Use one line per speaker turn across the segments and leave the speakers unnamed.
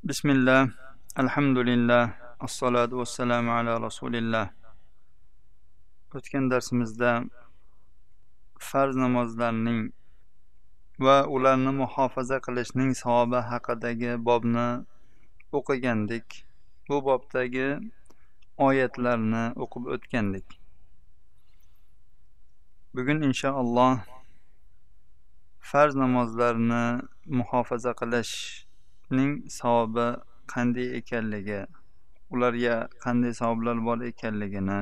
Bismillah, alhamdulillah, assalatu vassalamu ala rasulillah. O'tgan darsimizda farz namozlarning va ularni muhofaza qilishning savobi haqidagi bobni o'qigandik. Bu bobdagi oyatlarni o'qib o'tgandik. Bugun inshaalloh farz namozlarni muhofaza qilishning savobi qanday ekanligi, ularga qanday savoblar bor ekanligini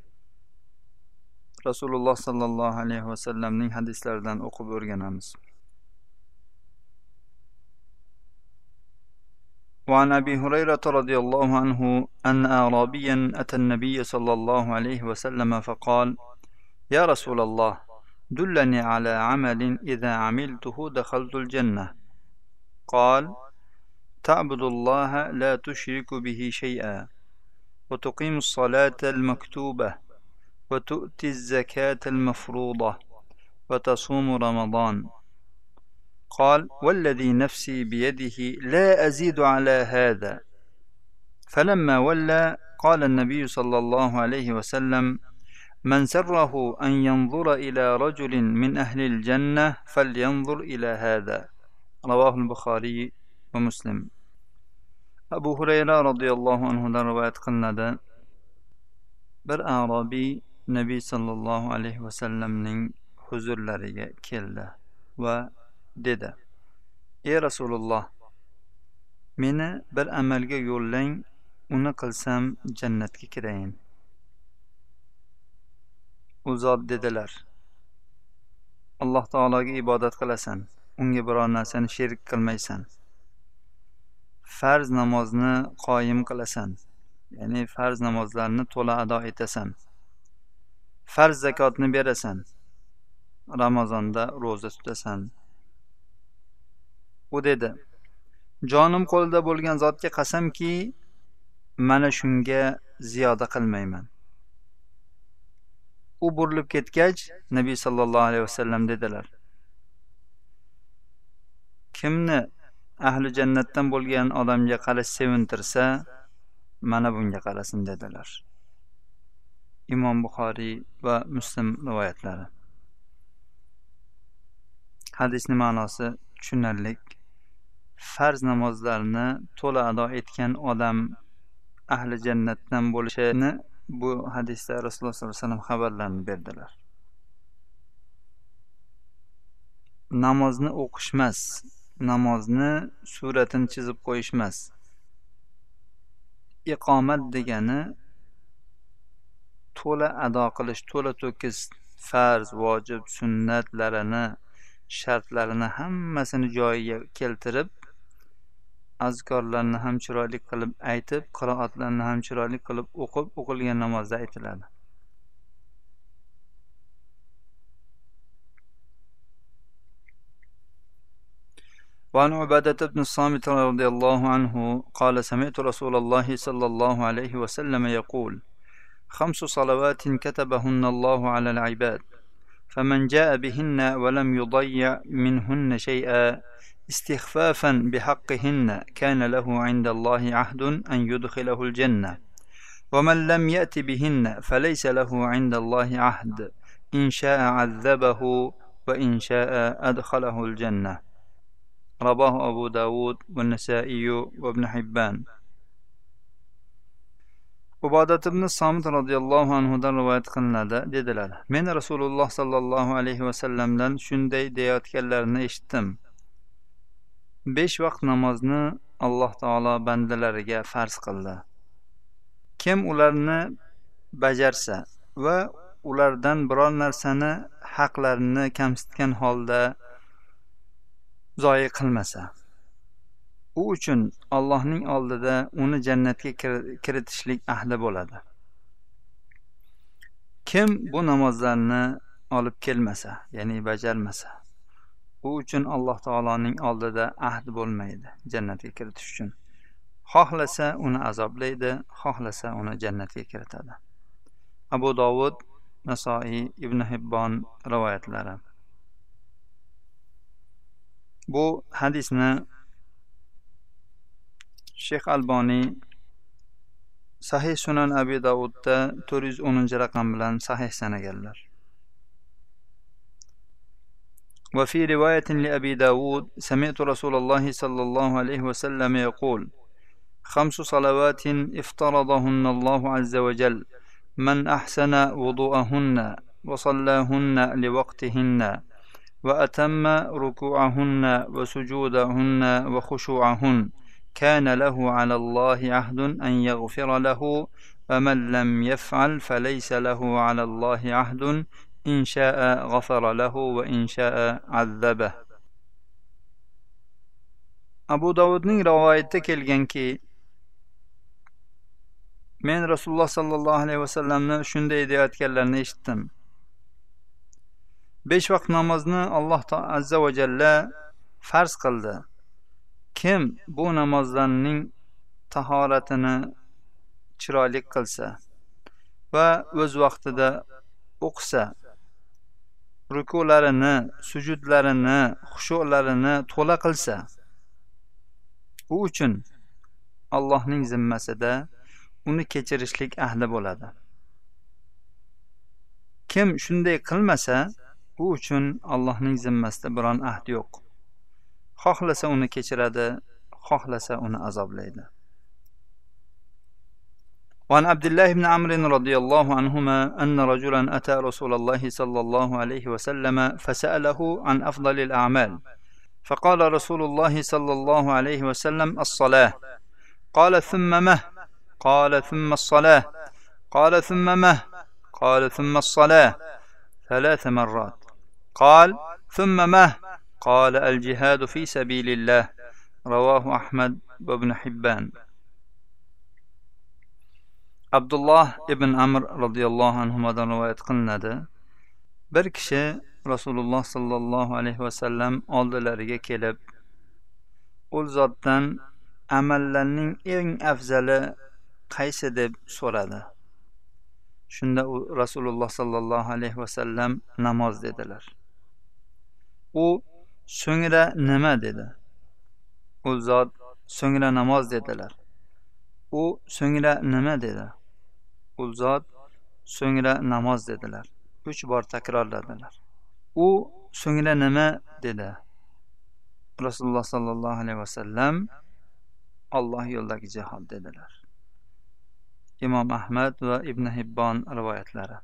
Rasululloh sallallohu alayhi vasallamning hadislaridan o'qib o'rganamiz. وعن أبي هريرة رضي الله عنه أن أعرابيا أتى النبي صلى الله عليه وسلم فقال: يا رسول الله، دلني على عمل إذا عملته دخلت الجنة. قال: تعبد الله لا تشرك به شيئا، وتقيم الصلاة المكتوبة، وتؤتي الزكاة المفروضة، وتصوم رمضان. قال: والذي نفسي بيده لا أزيد على هذا. فلما ولى قال النبي صلى الله عليه وسلم: من سره أن ينظر إلى رجل من أهل الجنة فلينظر إلى هذا. رواه البخاري ومسلم. أبو هريرة رضي الله عنه رواية قلنا bir Arabiy Nabiy sallallohu alayhi vasallamning huzurlariga keldi va dedi: ey Rasululloh, meni bir amalga yo'llang, uni qilsam jannatga kirayin. U zot dedilar: Alloh taologa ibodat qilasan, unga biror narsani sherik qilmaysan. Farz namozni qoyim qilasan, ya'ni farz namozlarni to'la ado etasan. Farz zakotni berasan. Ramazonda ro'za tutasan. U dedi: jonim qo'lida bo'lgan zotga qasamki, mana shunga ziyoda qilmayman. U burilib ketgach, Nabiy sallallohu alayhi vasallam dedilar: kimni ahli jannatdan bo'lgan odamga qarash sevintirsa, mana bunga qarasin dedilar. Imom Buxoriy va Muslim rivoyatlari. Hadisning ma'nosi tushunarli. Farz namozlarni to'la ado etgan odam ahli jannatdan bo'lishini bu hadisda Rasululloh sollallohu alayhi vasallam xabarlarini berdilar. Namozni o'qishmas, namozni suratini chizib qo'yishmas. Iqomat degani to'la ado qilish, to'la to'kis farz, vojib, sunnatlarini, shartlarini hammasini joyiga keltirib, azkorlarni ham chiroyli qilib aytib, qiroatlarni ham chiroyli qilib o'qib, o'qilgan namozda aytiladi. وعن عبادة بن الصامت رضي الله عنه قال: سمعت رسول الله صلى الله عليه وسلم يقول: 5 صلوات كتبهن الله على العباد، فمن جاء بهن ولم يضيع منهن شيئا استخفافا بحقهن كان له عند الله عهد أن يدخله الجنة، ومن لم يأت بهن فليس له عند الله عهد، إن شاء عذبه وإن شاء أدخله الجنة. رواه أبو داود والنسائي وابن حبان. Ubodat ibn Somit radhiyallohu anhudan rivoyat qilinadi, dedilar: men Rasululloh sallallohu alayhi vasallamdan shunday deyotganlarini eshitdim: 5 vaqt namozni Alloh taolo bandalariga farz qildi. Kim ularni bajarsa va ulardan biror narsani haqlarini kamsitgan holda zoyi qilmasa, u uchun Allohning oldida uni jannatga kiritishlik ahdi bo'ladi. Kim bu namozlarni olib kelmasa, ya'ni bajarmasa, u uchun Alloh taoloning oldida ahd bo'lmaydi jannatga kiritish uchun. Xohlasa uni azoblaydi, xohlasa uni jannatga kiritadi. Abu Dovud, Nasoiy, Ibn Hibbon rivoyatlari. Bu hadisni Sheyx Alboniy Sahih Sunan Abi Davudda 410-raqam bilan sahih sanaganlar. وفي رواية لأبي داود سمعت رسول الله صلى الله عليه وسلم يقول 5 صلوات افترضهن الله عز وجل من أحسن وضوءهن وصلاهن لوقتهن وأتم ركوعهن وسجودهن وخشوعهن كان له على الله عهد أن يغفر له ومن لم يفعل فليس له على الله عهد إن شاء غفر له وإن شاء عذبه. Abu Davudning rivoyatida kelganki, men Rasululloh sallallohu alayhi vasallamni shunday deyotganlarini eshitdim. 5 vaqt namozni Alloh azza va jalla farz qildi. Kim bu namozlarning tahoratini chiroyli qilsa va o'z vaqtida o'qisa, rukularini, sujudlarini, xushu'larini to'la qilsa, u uchun Allohning zimmasida uni kechirishlik ahli bo'ladi. Kim shunday qilmasa, u uchun Allohning zimmasida biron ahd yo'q. Xohlasa uni kechiradi, xohlasa uni azoblaydi. وعن عبد الله بن عمرو رضي الله عنهما أن رجلا أتى رسول الله صلى الله عليه وسلم فسأله عن أفضل الأعمال فقال رسول الله صلى الله عليه وسلم الصلاة قال ثم مه قال ثم الصلاة قال ثم مه قال ثم الصلاة 3 مرات قال ثم مه قال الجهاد في سبيل الله رواه أحمد وابن حبان. Abdullah ibn Amr radhiyallohu anhudan rivoyat qilinadi. Bir kishi Rasululloh sallallohu alayhi vasallam oldilariga kelib, u zotdan amallarning eng afzali qaysi deb so'radi. Shunda Rasululloh sallallohu alayhi vasallam namoz dedilar. U so'ngra nima dedi? U zot so'ngra namoz dedilar. U so'ngra nima dedi? U zot so'ngra namoz dedilar. 3 bor takrorladilar. U so'ngra nima dedi? Rasululloh sallallohu alayhi vasallam Alloh yo'lidagi jihad dedilar. Imom Ahmad va Ibn Hibbon rivoyatlari.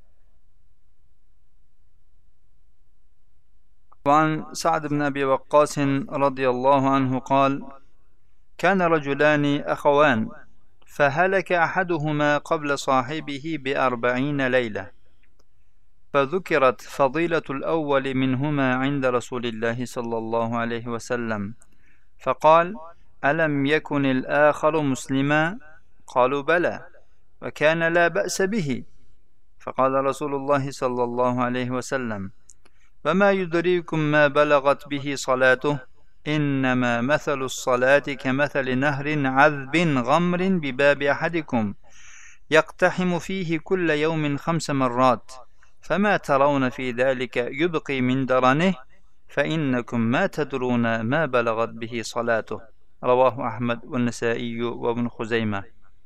وعن سعد بن أبي وقاص رضي الله عنه قال كان رجلان أخوان فهلك أحدهما قبل صاحبه ب40 ليلة فذكرت فضيلة الأول منهما عند رسول الله صلى الله عليه وسلم فقال ألم يكن الآخر مسلما؟ قالوا بلى وكان لا بأس به فقال رسول الله صلى الله عليه وسلم وما يدريكم ما بلغت به صلاته إنما مثل الصلاة كمثل نهر عذب غمر بباب أحدكم يقتحم فيه كل يوم 5 مرات فما ترون في ذلك يبقي من درنه فإنكم ما تدرون ما بلغت به صلاته رواه أحمد والنسائي وابن خزيمة.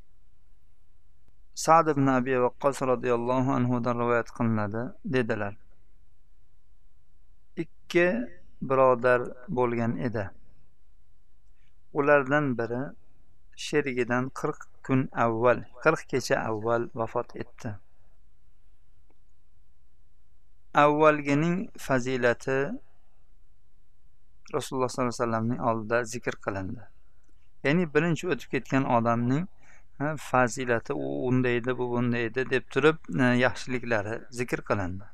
Sa'd ibn Abi Waqqas radhiyallohu anhudan rivoyat qilinadi, dedilar. 2 birodar bo'lgan edi. Ulardan biri sherigidan 40 kun avval, 40 kecha avval vafot etdi. Avvalgining fazilati Rasululloh sollallohu alayhi vasallamning oldida zikr qilindi. Ya'ni birinchi o'tib ketgan odamning fazilati u unday edi, bu bunday edi deb turib yaxshiliklari zikr qilindi.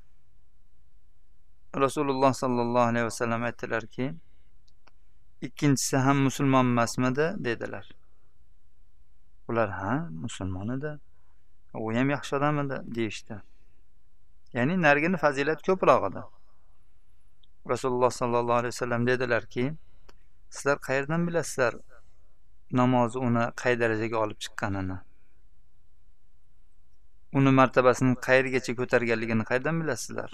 Rasululloh sallallohu alayhi vasallam aytdilarki, ikkinchisi ham musulmon emasmidi dedilar. Ular ha, musulmon edi. U ham yaxshi odam edi deyishdi. Ya'ni narigini fazilat ko'proq edi. Rasululloh sallallohu alayhi vasallam dedilarki, sizlar qayerdan bilasizlar namoz uni qay darajaga olib chiqqanini? Uni martabasini qayergacha ko'targanligini qayerdan bilasizlar?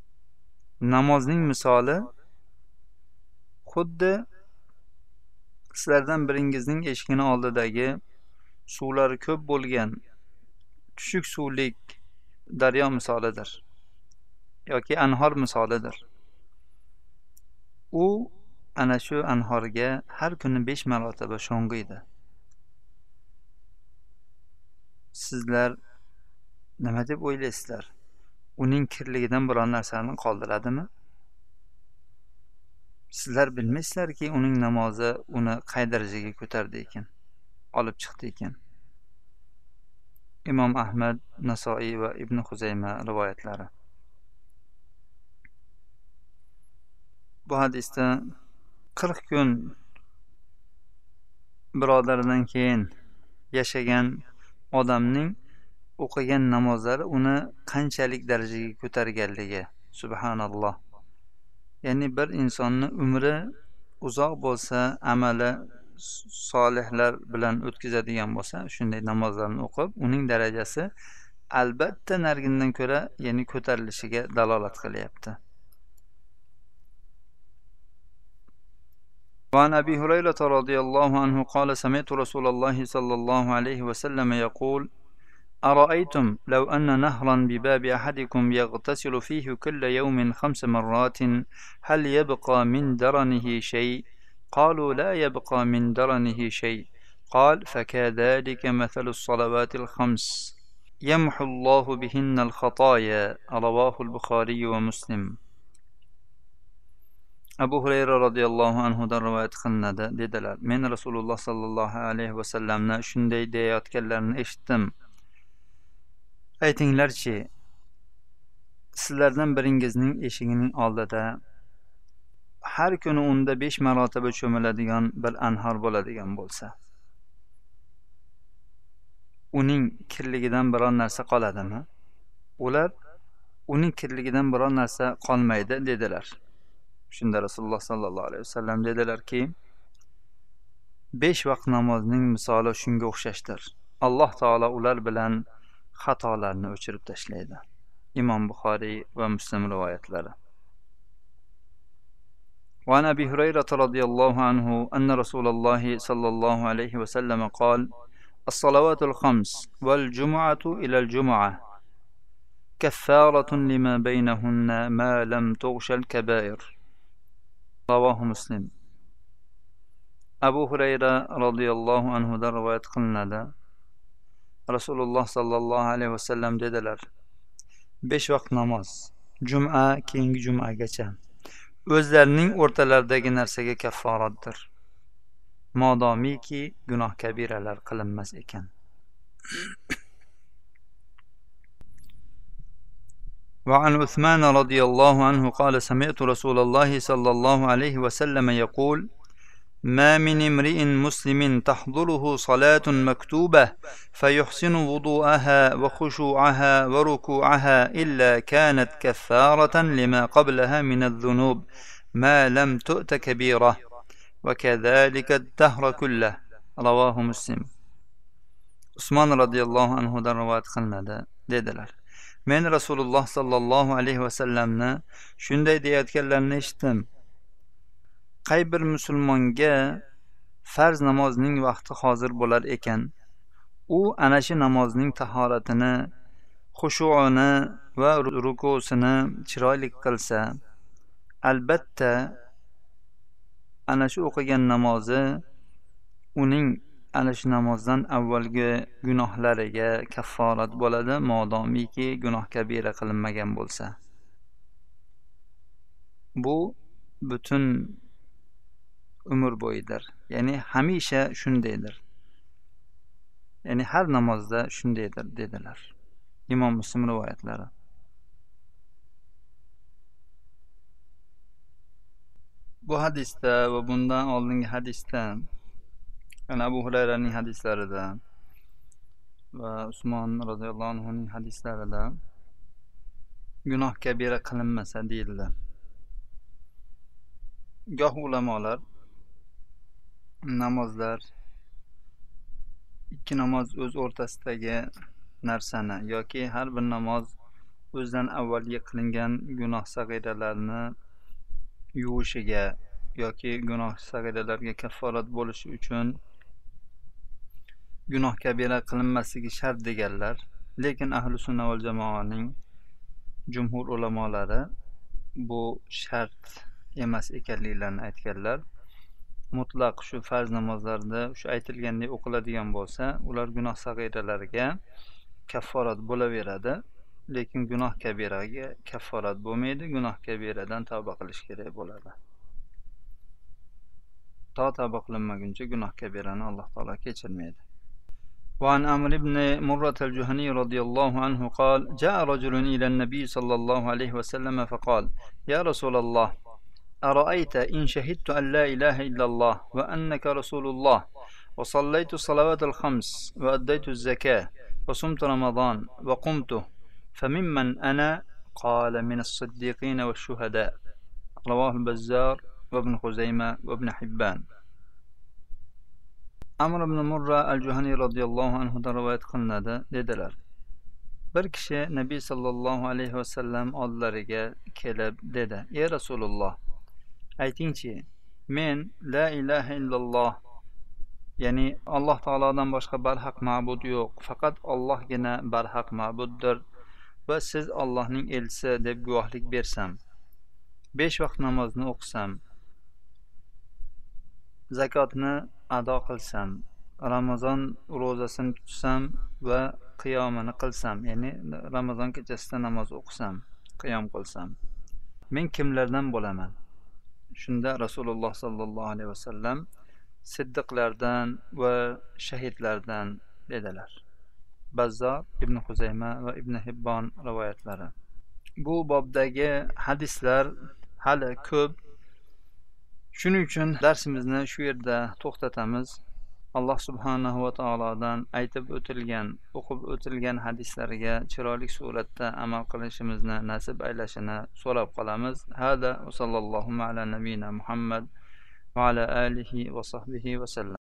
Namozning misoli xuddi sizlardan biringizning eshigini oldidagi suvlari ko'p bo'lgan tushuk suvlik daryo misolidir yoki anhor misolidir. U ana shu anhorga har kuni 5 marotaba sho'ng'iydi. Sizlar nima deb o'ylaysizlar? Uning kirligidan biron narsani qoldiradimi? Sizlar bilmaysizlarki, uning namozi uni qay darajaga ko'tardi ekan, olib chiqdi ekan. Imom Ahmad, Nasoiy va Ibn Xuzayma rivoyatlari. Bu hadisda 40 kun birodaridan keyin yashagan odamning o'qigan namozlari uni qanchalik darajaga ko'targanligi, subhanalloh. Ya'ni bir insonning umri uzoq bo'lsa, amali solihlar bilan o'tkazadigan bo'lsa, shunday namozlarni o'qib, uning darajasi albatta nargindan ko'ra, ya'ni ko'tarilishiga dalolat qilyapti. وعن أبي هريرة رضي الله عنه قال سمعت رسول الله صلى الله عليه وسلم يقول أرأيتم لو أن نهرا بباب أحدكم يغتسل فيه كل يوم 5 مرات هل يبقى من درنه شيء؟ قالوا لا يبقى من درنه شيء. قال فكذلك مثل الصلوات الخمس يمحو الله بهن الخطايا. رواه البخاري ومسلم. Abu Hurayra radhiyallohu anhudan rivoyat qilinadi, dedilar. Men Rasululloh sallallohu alayhi va sallamni shunday deyayotganlarini eshitdim. Aytinglarchi, sizlardan biringizning eshigining oldida har kuni unda 5 marotaba cho'miladigan bir anhor bo'ladigan bo'lsa, uning kirligidan biron narsa qoladimi? Ular uning kirligidan biron narsa qolmaydi dedilar. Shunda Rasululloh sallallohu alayhi vasallam dedilarki, 5 vaqt namozning misoli shunga o'xshashdir. Alloh taolo ular bilan xatolarni o'chirib tashlaydi. Imom Buxoriy va Muslim rivoyatlari. وعن أبي هريرة رضي الله عنه أن رسول الله صلى الله عليه وسلم قال الصلوات الخمس والجمعة إلى الجمعة كفارة لما بينهن ما لم تغش الكبائر. رواه مسلم. Abu Hurayra radhiyallohu anhudan rivoyat qilinadi. Rasululloh sallallohu alayhi vasallam dedilar: 5 vaqt namoz, juma keyingi jumagacha o'zlarining o'rtalaridagi narsaga kafforatdir, modomiki gunoh kabiralar qilinmas ekan. وعن عثمان رضي الله عنه قال سمعت رسول الله صلى الله عليه وسلم يقول ما من امرئ مسلم تحضره صلاة مكتوبة فيحسن وضوءها وخشوعها وركوعها إلا كانت كفارة لما قبلها من الذنوب ما لم تؤت كبيرة وكذلك الدهر كله. رواه مسلم. عثمان رضي الله عنه روايات قilnadi, dedilar. Men Rasululloh sallallohu alayhi vasallamni shunday deyotganlarini eshitdim. Qay bir musulmonga farz namozning vaqti hozir bo'lar ekan, u ana shu namozning tahoratini, xushu'ini va rukusini chiroyli qilsa, albatta ana shu o'qigan namozi uning ana shu namozdan avvalgi gunohlariga kafforat bo'ladi, modomiki gunoh kabira qilinmagan bo'lsa. Bu butun umr bo'yidir. Ya'ni hamisha shundaydir. Ya'ni har namozda shundaydir, dedilar. Imom Muslim rivoyatlari. Bu hadisda va bundan oldingi hadisda, yani Abu Hurayraning hadislarida va Usmon radhiyallohu anhuning hadislarida gunoh kabira qilinmasa deyildi. Goh ulamolar namozlar, ikki namoz o'z o'rtasidagi narsani yoki har bir namoz o'zidan avvalgi qilingan gunoh sag'iralarni yuvishiga yoki gunoh sag'iralarga kafforat bo'lishi uchun gunoh kabira qilinmasligi shart deganlar. Lekin ahli sunna val jamoaning jumhur ulamolari bu shart emas ekanliklarini aytganlar. Mutlaq shu farz namozlarda shu aytilgandek o'qiladigan bo'lsa, ular gunoh sag'iralarga kafforat bo'laveradi. Lekin gunoh kabiraga kafforat bo'lmaydi. Gunoh kabiradan tavba qilish kerak bo'ladi. Tavba qilinmaguncha gunoh kabirani Alloh taolo kechirmaydi. وعن عمرو بن مرة الجهني رضي الله عنه قال: جاء رجل إلى النبي صلى الله عليه وسلم فقال: يا رسول الله، أرأيت إن شهدت أن لا إله إلا الله وأنك رسول الله وصليت الصلوات الخمس وأديت الزكاة وصمت رمضان وقمته فممن أنا؟ قال: من الصديقين والشهداء. رواه البزار وابن خزيمة وابن حبان. Amr ibn Murra al-Juhani radhiyallohu anhudan rivoyat qilinadi, dedilar: bir kishi Nabiy sallallohu alayhi vasallam oldilariga kelib dedi: ey Rasululloh, aytingchi, men la ilaha illalloh, ya'ni Alloh taolodan boshqa barhaq ma'bud yo'q, faqat Allohgina barhaq ma'buddir va siz Allohning elchisi deb guvohlik bersam, 5 vaqt namozni o'qisam, zakotni ado qilsam, Ramazon ro'zasini tutsam va qiyomini qilsam, ya'ni Ramazon kechasida namoz o'qisam, qiyom qilsam, men kimlardan bo'laman? Shunda Rasululloh sallallohu alayhi vasallam siddiqlardan va shahidlardan dedilar. Bazzor, Ibn Huzayma va Ibn Hibbon rivoyatlari. Bu bobdagi hadislar hali ko'p. Shuning uchun darsimizni shu yerda to'xtatamiz. Alloh subhanahu va taolodan aytib o'tilgan, o'qib o'tilgan hadislarga chiroyli suratda amal qilishimizni nasib aylashini so'rab qolamiz. Hada va sallallohu ala nabiyina Muhammad va ala alihi va sahbihi va sallam.